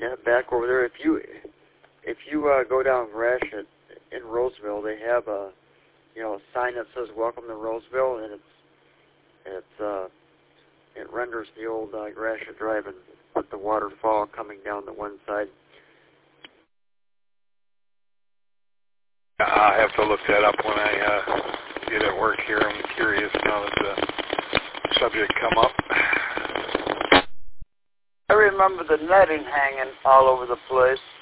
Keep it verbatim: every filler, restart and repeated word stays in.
yeah, back over there. If you if you uh, go down Gratiot in Roseville, they have a you know a sign that says "Welcome to Roseville," and it's it's uh, it renders the old uh, Gratiot Drive and with the waterfall coming down the one side. I'll have to look that up when I uh, get at work here. I'm curious now that the subject come up. I remember the netting hanging all over the place.